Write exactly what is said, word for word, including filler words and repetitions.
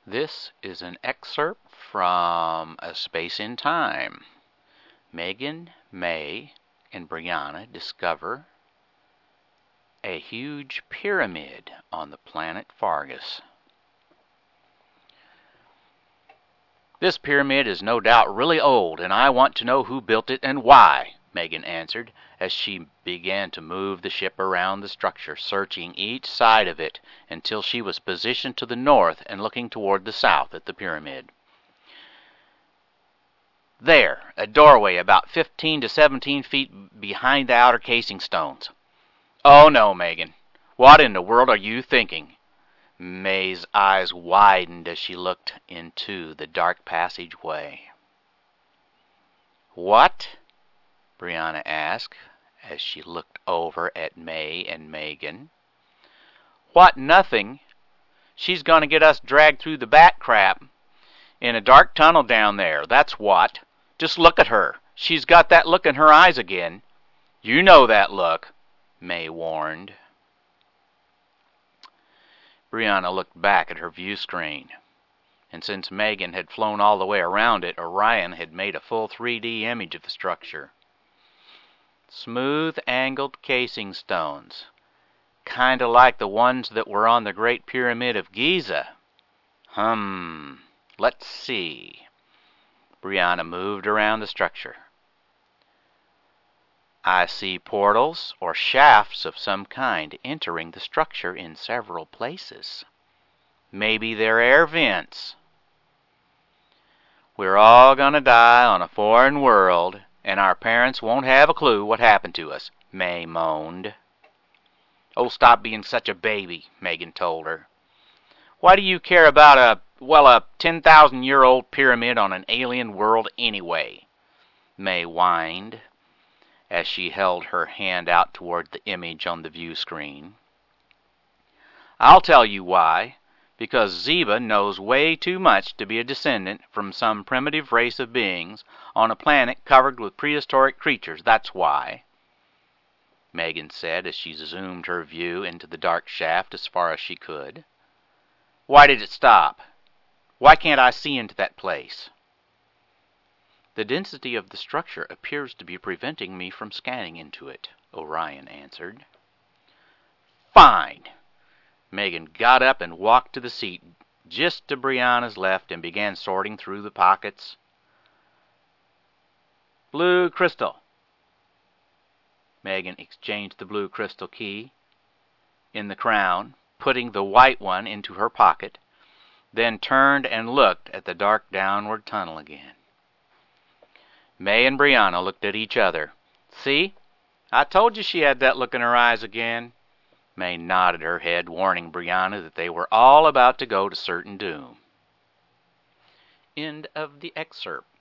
This is an excerpt from A Space in Time. Megan, May, and Brianna discover a huge pyramid on the planet Fargus. This pyramid is no doubt really old, and I want to know who built it and why, Megan answered as she began to move the ship around the structure, searching each side of it until she was positioned to the north and looking toward the south at the pyramid. There, a doorway about fifteen to seventeen feet behind the outer casing stones. Oh no, Megan. What in the world are you thinking? May's eyes widened as she looked into the dark passageway. What? Brianna asked as she looked over at May and Megan. What, nothing. She's going to get us dragged through the bat crap in a dark tunnel down there, that's what. Just look at her. She's got that look in her eyes again. You know that look, May warned. Brianna looked back at her view screen, and since Megan had flown all the way around it, Orion had made a full three D image of the structure. Smooth angled casing stones, kind of like the ones that were on the Great Pyramid of Giza. Hmm, let's see. Brianna moved around the structure. I see portals or shafts of some kind entering the structure in several places. Maybe they're air vents. We're all gonna die on a foreign world, and our parents won't have a clue what happened to us, May moaned. Oh, stop being such a baby, Megan told her. Why do you care about a, well, a ten thousand year old pyramid on an alien world anyway? May whined as she held her hand out toward the image on the view screen. I'll tell you why. Because Ziba knows way too much to be a descendant from some primitive race of beings on a planet covered with prehistoric creatures, that's why, Megan said as she zoomed her view into the dark shaft as far as she could. Why did it stop? Why can't I see into that place? The density of the structure appears to be preventing me from scanning into it, Orion answered. Fine. Megan got up and walked to the seat just to Brianna's left and began sorting through the pockets. Blue crystal. Megan exchanged the blue crystal key in the crown, putting the white one into her pocket, then turned and looked at the dark downward tunnel again. May and Brianna looked at each other. See? I told you she had that look in her eyes again. May nodded her head, warning Brianna that they were all about to go to certain doom. End of the excerpt.